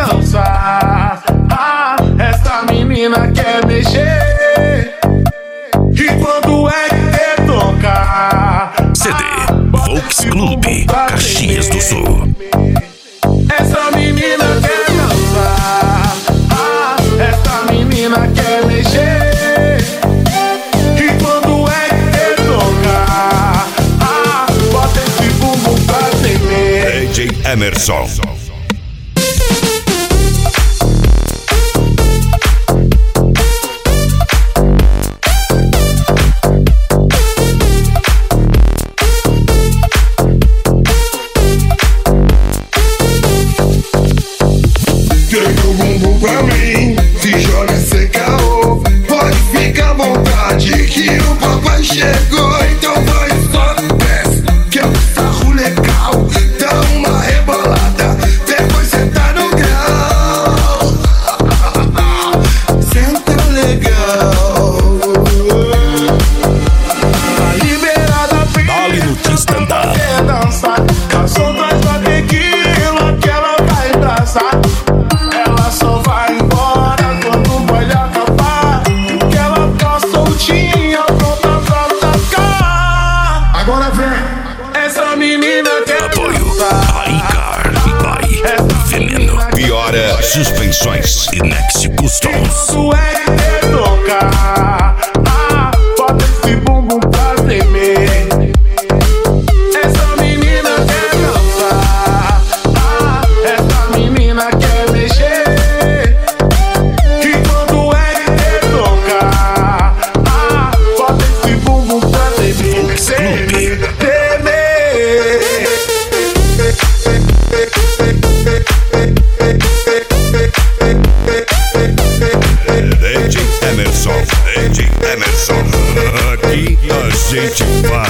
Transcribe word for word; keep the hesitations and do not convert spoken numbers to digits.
dançar. Ah, essa menina quer mexer. E quando é que tocar? C D Volks Clube, Caxias do Sul. Essa menina quer dançar. Ah, essa menina quer mexer. E quando é que tocar? Ah, bota esse bumbum pra tremer. D J Emerson. Pega o bumbum pra mim, se joga sem caô. Pode ficar à vontade que o papai chegou. Então vai só desce, que é um sarro legal. Dá uma rebolada, depois senta no grau. Senta legal. Tá liberada, Dale no Tristanda. quer dançar. Calçou dois batequila que ela vai dançar. Ela só vai embora quando o baile acabar. Que ela tá soltinha, pronta pra atacar. Agora vem. Essa menina quer Apoio dançar. Aicar by Veneno. Piora Suspensões e Next Customs. Quando é que quer tocar? Ah, bota esse bumbum pra tremer. Essa menina quer dançar. Ah, essa menina quer mexer. E quando é que quer tocar? Ah, bota esse bumbum pra tremer. Tremer, tremer. D J Emerson, D J Emerson. Aqui a gente vai.